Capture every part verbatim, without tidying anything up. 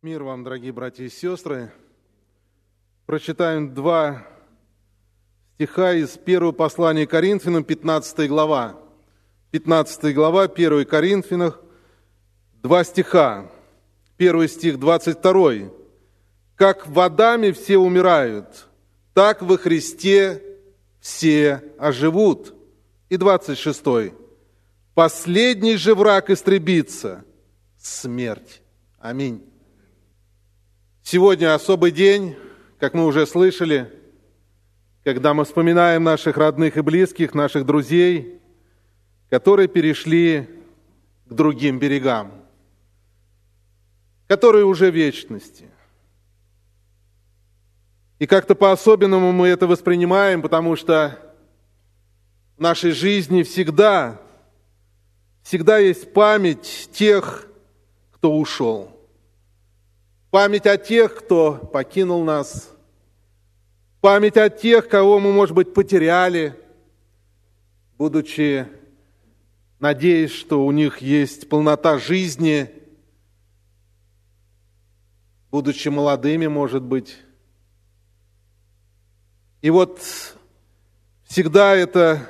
Мир вам, дорогие братья и сестры. Прочитаем два стиха из первого послания Коринфянам, пятнадцатая глава. пятнадцатая глава, первое Коринфянам, два стиха. Первый стих, двадцать второй. «Как в Адаме все умирают, так во Христе все оживут». И двадцать шестой. «Последний же враг истребится – смерть». Аминь. Сегодня особый день, как мы уже слышали, когда мы вспоминаем наших родных и близких, наших друзей, которые перешли к другим берегам, которые уже в вечности. И как-то по-особенному мы это воспринимаем, потому что в нашей жизни всегда, всегда есть память тех, кто ушел. Память о тех, кто покинул нас. Память о тех, кого мы, может быть, потеряли, будучи, надеясь, что у них есть полнота жизни, будучи молодыми, может быть. И вот всегда это,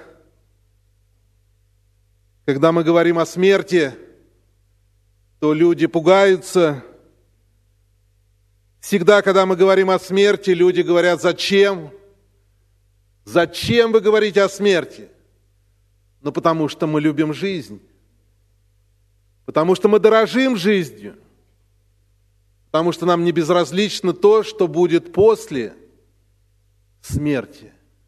когда мы говорим о смерти, то люди пугаются. Всегда, когда мы говорим о смерти, люди говорят: зачем? Зачем вы говорите о смерти? Ну, потому что мы любим жизнь. Потому что мы дорожим жизнью. Потому что нам не безразлично то, что будет после смерти.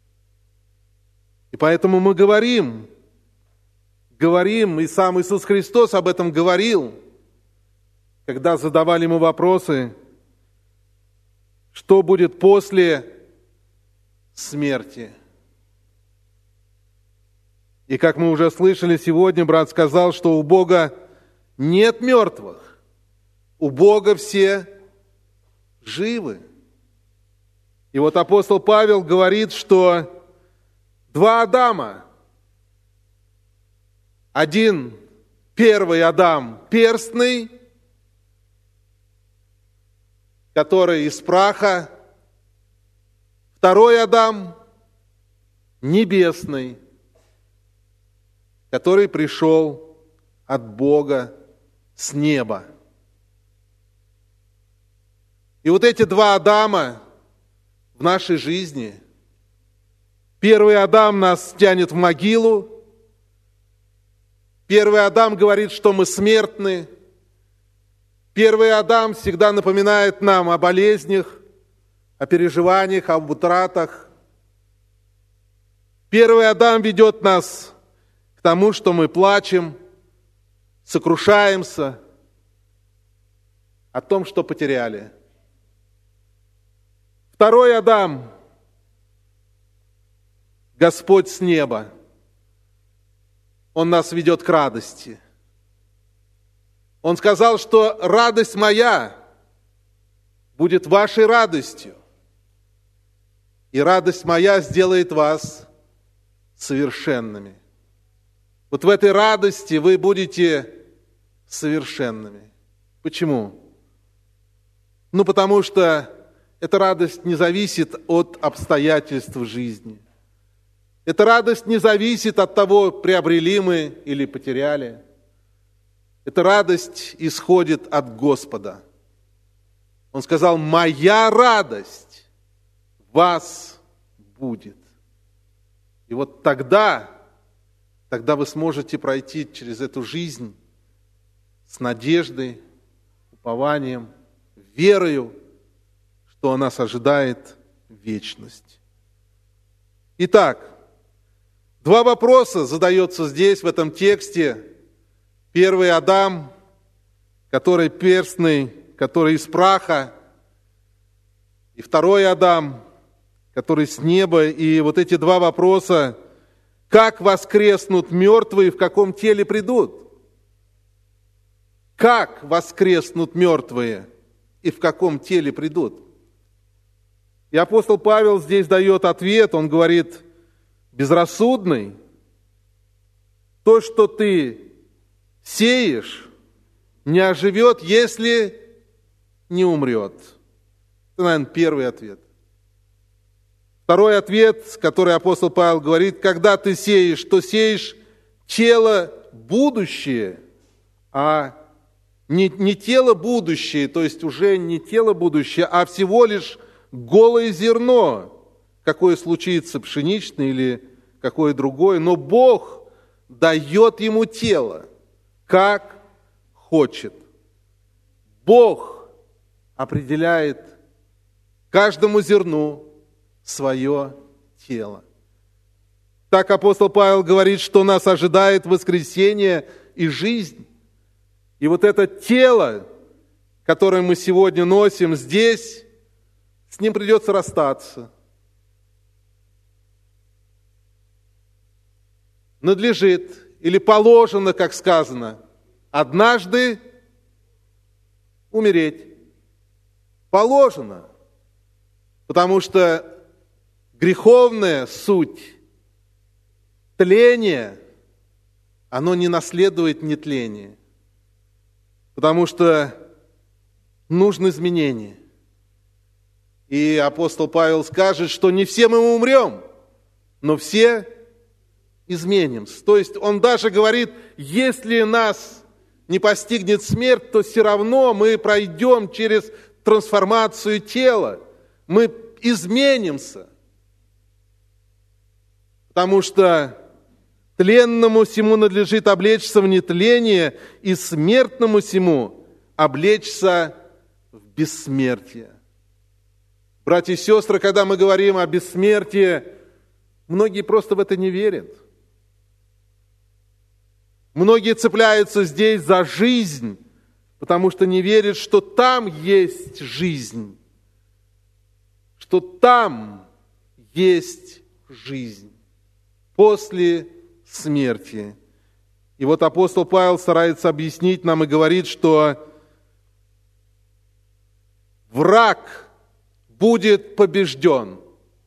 И поэтому мы говорим, говорим, и сам Иисус Христос об этом говорил, когда задавали ему вопросы, что будет после смерти. И как мы уже слышали сегодня, брат сказал, что у Бога нет мертвых, у Бога все живы. И вот апостол Павел говорит, что два Адама, один, первый Адам перстный, который из праха, второй Адам небесный, который пришел от Бога с неба. И вот эти два Адама в нашей жизни. Первый Адам нас тянет в могилу. Первый Адам говорит, что мы смертны. Первый Адам всегда напоминает нам о болезнях, о переживаниях, об утратах. Первый Адам ведет нас к тому, что мы плачем, сокрушаемся о том, что потеряли. Второй Адам, Господь с неба, Он нас ведет к радости. Он сказал, что радость моя будет вашей радостью, и радость моя сделает вас совершенными. Вот в этой радости вы будете совершенными. Почему? Ну, потому что эта радость не зависит от обстоятельств жизни. Эта радость не зависит от того, приобрели мы или потеряли. Эта радость исходит от Господа. Он сказал: «Моя радость вас будет». И вот тогда, тогда вы сможете пройти через эту жизнь с надеждой, упованием, верою, что нас ожидает вечность. Итак, два вопроса задается здесь, в этом тексте. Первый Адам, который перстный, который из праха, и второй Адам, который с неба. И вот эти два вопроса: как воскреснут мертвые, в каком теле придут? Как воскреснут мертвые и в каком теле придут? И апостол Павел здесь дает ответ, он говорит: безрассудный, то, что ты сеешь, не оживет, если не умрет. Это, наверное, первый ответ. Второй ответ, который апостол Павел говорит: когда ты сеешь, то сеешь тело будущее, а не, не тело будущее, то есть уже не тело будущее, а всего лишь голое зерно, какое случится, пшеничное или какое другое, но Бог дает ему тело, как хочет. Бог определяет каждому зерну свое тело. Так апостол Павел говорит, что нас ожидает воскресение и жизнь. И вот это тело, которое мы сегодня носим здесь, с ним придется расстаться. Надлежит или положено, как сказано, однажды умереть. Положено. Потому что греховная суть, тление, оно не наследует нетление. Потому что нужно изменение. И апостол Павел скажет, что не все мы умрем, но все изменимся. То есть он даже говорит, если нас не постигнет смерть, то все равно мы пройдем через трансформацию тела. Мы изменимся. Потому что тленному сему надлежит облечься в нетление, и смертному сему облечься в бессмертие. Братья и сестры, когда мы говорим о бессмертии, многие просто в это не верят. Многие цепляются здесь за жизнь, потому что не верят, что там есть жизнь, что там есть жизнь после смерти. И вот апостол Павел старается объяснить нам и говорит, что враг будет побежден.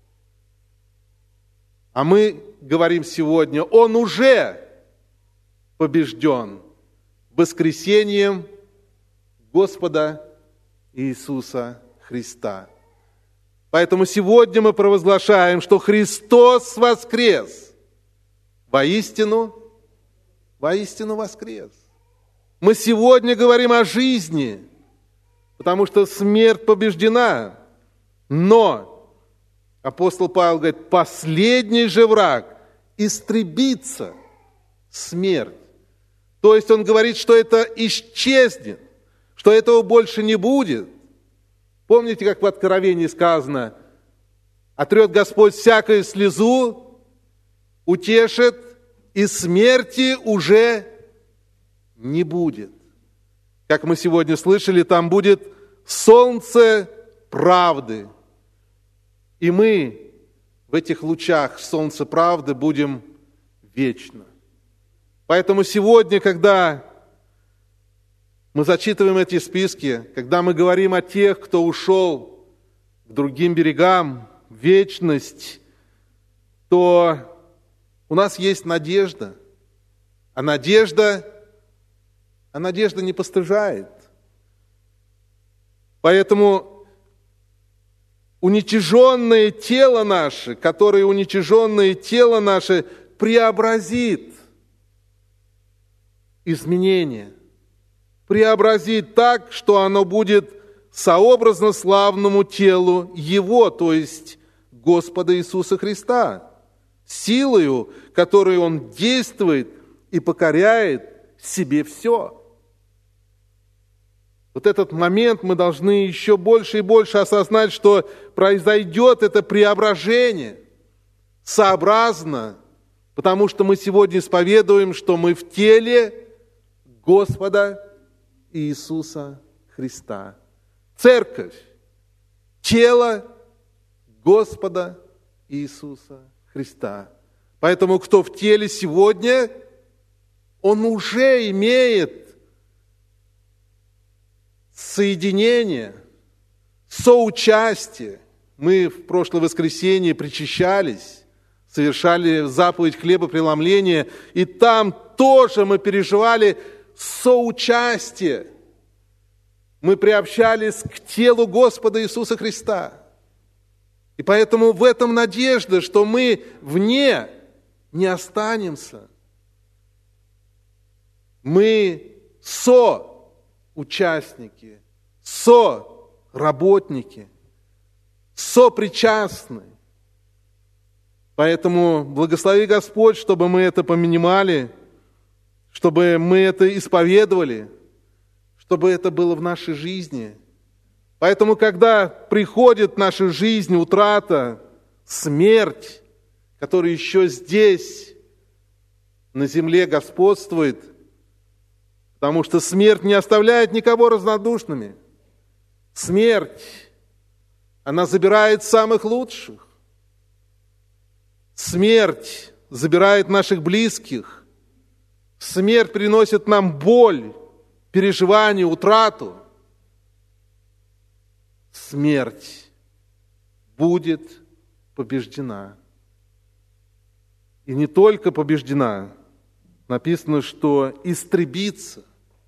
А мы говорим сегодня, он уже побежден воскресением Господа Иисуса Христа. Поэтому сегодня мы провозглашаем, что Христос воскрес. Воистину, воистину воскрес. Мы сегодня говорим о жизни, потому что смерть побеждена. Но апостол Павел говорит, последний же враг истребится, смерть. То есть он говорит, что это исчезнет, что этого больше не будет. Помните, как в Откровении сказано, отрет Господь всякую слезу, утешит, и смерти уже не будет. Как мы сегодня слышали, там будет солнце правды. И мы в этих лучах солнца правды будем вечно. Поэтому сегодня, когда мы зачитываем эти списки, когда мы говорим о тех, кто ушел к другим берегам, в вечность, то у нас есть надежда. А надежда, а надежда не постыжает. Поэтому уничиженное тело наше, которое уничиженное тело наше преобразит изменение. Преобразит так, что оно будет сообразно славному телу Его, то есть Господа Иисуса Христа, силою, которой Он действует и покоряет себе все. Вот этот момент мы должны еще больше и больше осознать, что произойдет это преображение сообразно, потому что мы сегодня исповедуем, что мы в теле Господа Иисуса Христа. Церковь – тело Господа Иисуса Христа. Поэтому кто в теле сегодня, он уже имеет соединение, соучастие. Мы в прошлое воскресенье причащались, совершали заповедь хлебопреломления, и там тоже мы переживали соучастие Мы приобщались к телу Господа Иисуса Христа. И поэтому в этом надежда, что мы вне не останемся. Мы соучастники, соработники, сопричастны. Поэтому благослови Господь, чтобы мы это понимали, чтобы мы это исповедовали, чтобы это было в нашей жизни. Поэтому, когда приходит в нашу жизнь утрата, смерть, которая еще здесь, на земле господствует, потому что смерть не оставляет никого равнодушными. Смерть, она забирает самых лучших. Смерть забирает наших близких. Смерть приносит нам боль, переживание, утрату. Смерть будет побеждена. И не только побеждена. Написано, что истребится.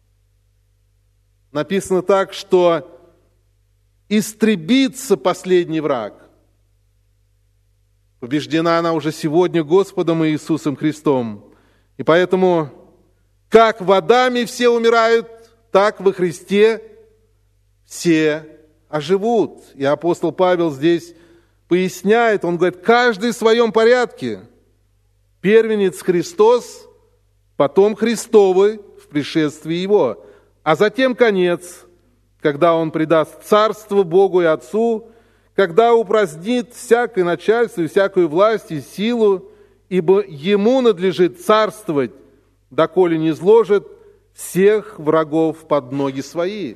Написано так, что истребится последний враг. Побеждена она уже сегодня Господом Иисусом Христом. И поэтому, как в Адаме все умирают, так во Христе все оживут. И апостол Павел здесь поясняет, он говорит, каждый в своем порядке. Первенец Христос, потом Христовы в пришествии Его, а затем конец, когда Он предаст царство Богу и Отцу, когда упразднит всякое начальство и всякую власть и силу, ибо Ему надлежит царствовать, доколе не изложит всех врагов под ноги свои.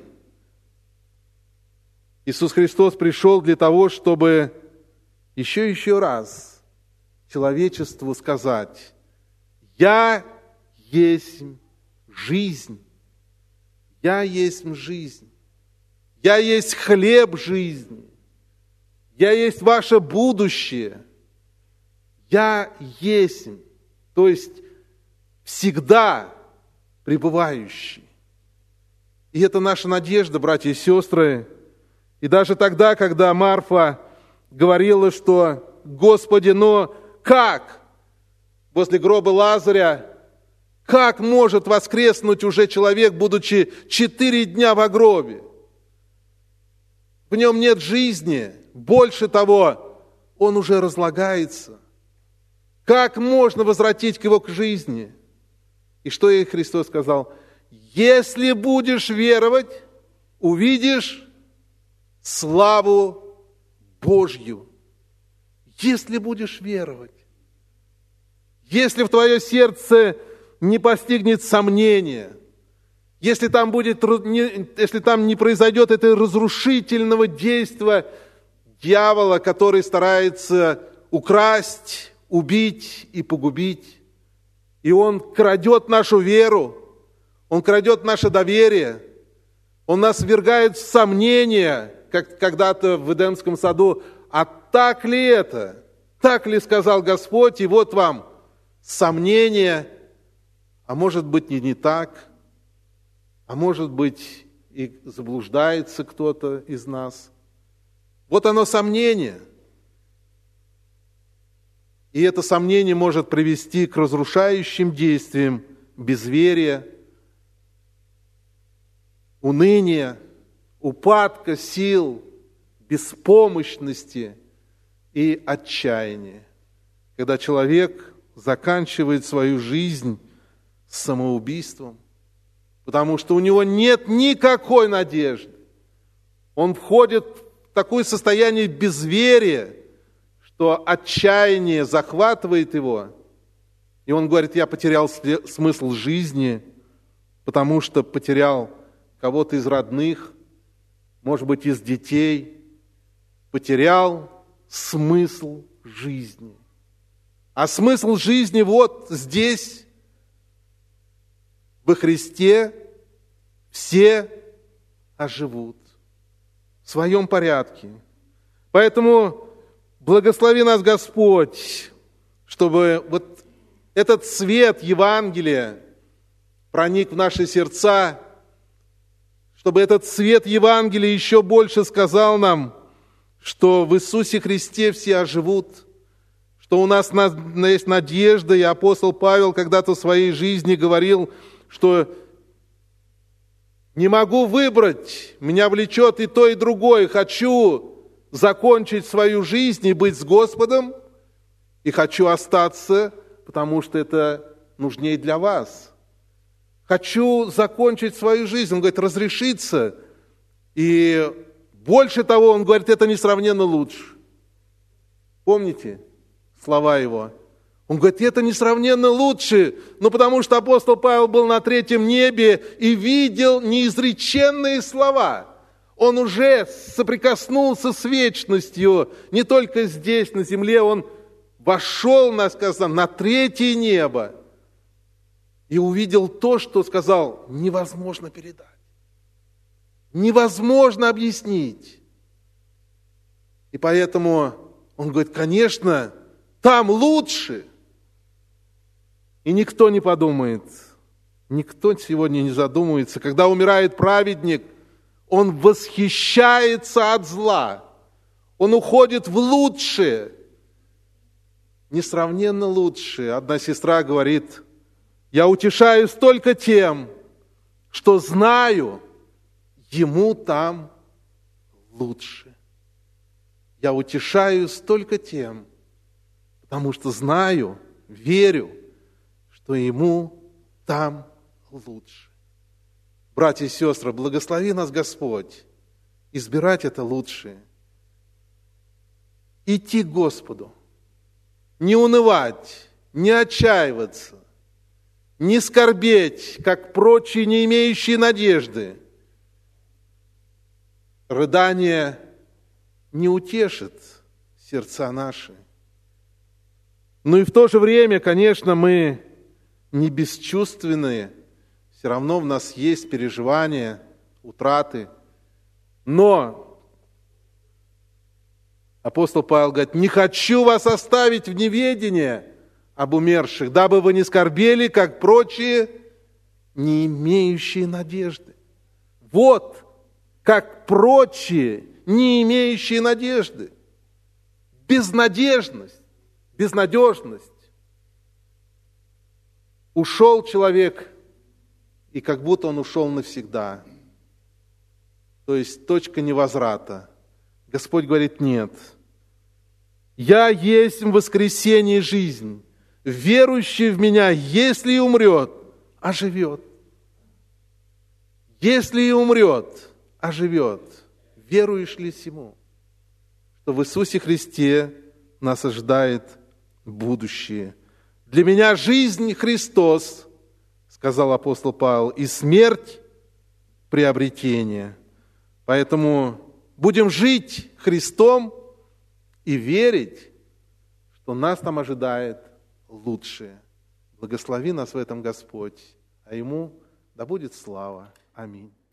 Иисус Христос пришел для того, чтобы еще и еще раз человечеству сказать: «Я есть жизнь, я есть жизнь, я есть хлеб жизни, я есть ваше будущее, я есть, то есть всегда пребывающий». И это наша надежда, братья и сестры. И даже тогда, когда Марфа говорила, что «Господи, но как возле гроба Лазаря, как может воскреснуть уже человек, будучи четыре дня в гробе? В нем нет жизни, больше того, он уже разлагается. Как можно возвратить его к жизни?» И что ей Христос сказал? «Если будешь веровать, увидишь славу Божью». Если будешь веровать. Если в твое сердце не постигнет сомнения, если там, будет, если там не произойдет это разрушительного действия дьявола, который старается украсть, убить и погубить, и он крадет нашу веру, он крадет наше доверие, он нас ввергает в сомнения, как когда-то в Эдемском саду. А так ли это? Так ли сказал Господь? И вот вам сомнения, а может быть и не так, а может быть и заблуждается кто-то из нас. Вот оно сомнение. И это сомнение может привести к разрушающим действиям безверия, уныния, упадка сил, беспомощности и отчаяния, когда человек заканчивает свою жизнь самоубийством, потому что у него нет никакой надежды. Он входит в такое состояние безверия, что отчаяние захватывает его, и он говорит: я потерял смысл жизни, потому что потерял кого-то из родных, может быть, из детей, потерял смысл жизни. А смысл жизни вот здесь, во Христе, все оживут в своем порядке. Поэтому благослови нас, Господь, чтобы вот этот свет Евангелия проник в наши сердца, чтобы этот свет Евангелия еще больше сказал нам, что в Иисусе Христе все оживут, что у нас есть надежда, и апостол Павел когда-то в своей жизни говорил, что не могу выбрать, меня влечет и то, и другое, хочу закончить свою жизнь и быть с Господом, и хочу остаться, потому что это нужнее для вас. Хочу закончить свою жизнь, он говорит, разрешиться, и больше того, он говорит, это несравненно лучше. Помните слова его? Он говорит, это несравненно лучше, ну потому что апостол Павел был на третьем небе и видел неизреченные слова. Он уже соприкоснулся с вечностью, не только здесь, на земле, он вошел, на, сказано, на третье небо и увидел то, что сказал, невозможно передать, невозможно объяснить. И поэтому он говорит, конечно, там лучше. И никто не подумает, никто сегодня не задумывается, когда умирает праведник, он восхищается от зла, он уходит в лучшее, несравненно лучшее. Одна сестра говорит, я утешаюсь только тем, что знаю, ему там лучше. Я утешаюсь только тем, потому что знаю, верю, что ему там лучше. Братья и сестры, благослови нас Господь избирать это лучшее. Идти к Господу, не унывать, не отчаиваться, не скорбеть, как прочие, не имеющие надежды. Рыдание не утешит сердца наши. Ну и в то же время, конечно, мы не бесчувственные, все равно в нас есть переживания, утраты. Но апостол Павел говорит, не хочу вас оставить в неведении об умерших, дабы вы не скорбели, как прочие, не имеющие надежды. Вот как прочие, не имеющие надежды. Безнадежность, безнадежность. Ушел человек, и как будто он ушел навсегда. То есть точка невозврата. Господь говорит, нет. Я есть воскресение и жизнь. Верующий в меня, если и умрет, оживет. Если и умрет, оживет. Веруешь ли сему, что в Иисусе Христе нас ожидает будущее? Для меня жизнь Христос, сказал апостол Павел, и смерть приобретение. Поэтому будем жить Христом и верить, что нас там ожидает лучшее. Благослови нас в этом Господь, а Ему да будет слава. Аминь.